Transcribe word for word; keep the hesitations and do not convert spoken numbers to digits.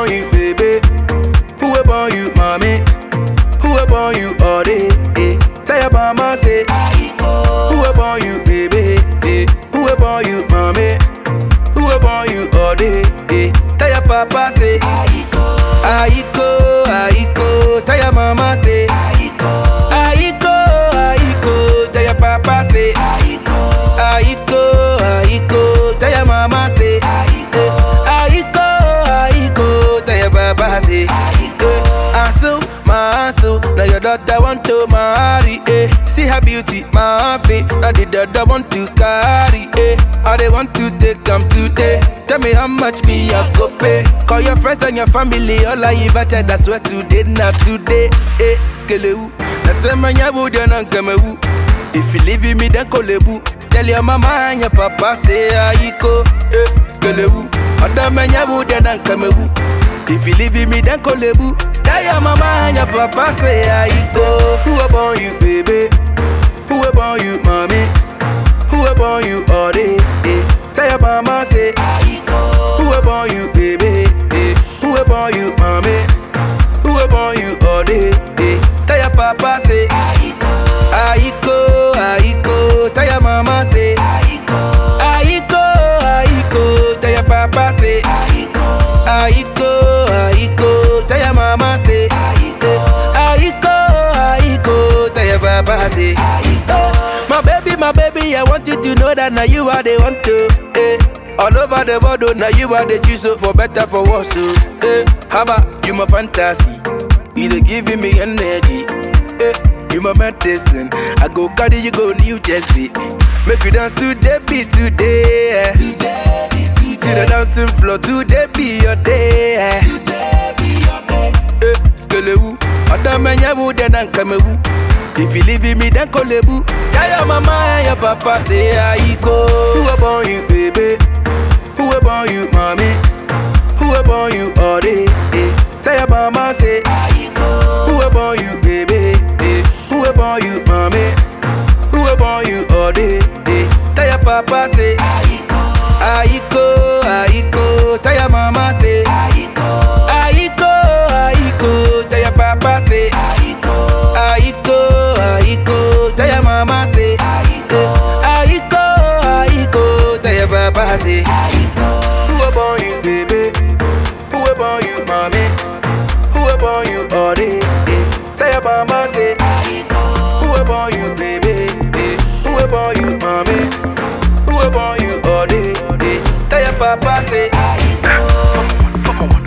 born you, baby? Who born you, mommy? Who born you all day? Eh? Tell your mama say, who born you, baby? Eh? Who born you, mommy? Who born you all day? Eh? Tell your papa say, Aiko, Aiko. Tell your mama say, Aiko, Aiko. Tell your papa say, Aiko, Aiko. Tell your mama say, Aiko, Aiko. Tell your papa say, Aiko. Asu, my asu. Now your daughter want to marry, eh? See her beauty, my face. Now the daughter want to carry, eh? Or they want to take them today. Tell me how much me I go pay. Call your friends and your family, all I invited. That's where today, not today, eh? Skelewu. Na sema nyabu diana nkamewu. If you leave me, then call a boo. Tell your mama and your papa say Aiko, eh? Skelewu. Oda menyabu diana nkamewu. If you leave me, then call a boo. Tell your mama and your papa say Aiko. Who born you, baby? Who born you, mommy? Who born you all day? Eh? Tell your mama say Aiko. Who born you, baby? Eh? Who born you, mommy? Who born you all day? Eh? Tell your papa say Aiko, Aiko, Aiko. Tell your mama say Aiko, Aiko, Aiko. Tell your papa say Aiko, Aiko, Aiko. Tell your mama say Aiko, Aiko, Aiko. Tell your papa say Aiko. My baby, my baby, I want you to know that now you are the one to, eh. All over the world, oh, now you are the choose, so for better, for worse, so, eh. How about you, my fantasy? You dey giving me energy, eh. You my medicine. I go carry you go New Jersey. Make you dance to the beat today, eh. Today, today. To the dancing floor, today be your day, eh. Today be your day. Eh, skelewu. Oda menyabu dena nkamewu. If you leave me, then call a boo. Tell your mama and your papa say Aiko. Who born you, baby? Who born you, mommy? Who born you all day? Eh? Tell your mama say Aiko. Who born you, baby? Eh? Who born you, mommy? Who born you all day? Eh? Tell your papa say Aiko, Aiko, Aiko. Tell your mama say Aiko, Aiko, Aiko. Tell your papa say Aiko, Aiko, Aiko. Tell your mama say Aiko, Aiko, Aiko. Tell your papa say Aiko. Who born you, baby? Who born you, mommy? Who born you all day? Eh? Tell your mama say Aiko. Who born you, baby? Eh? Who born you, mommy? Who born you all day? Eh? Tell your papa say Aiko.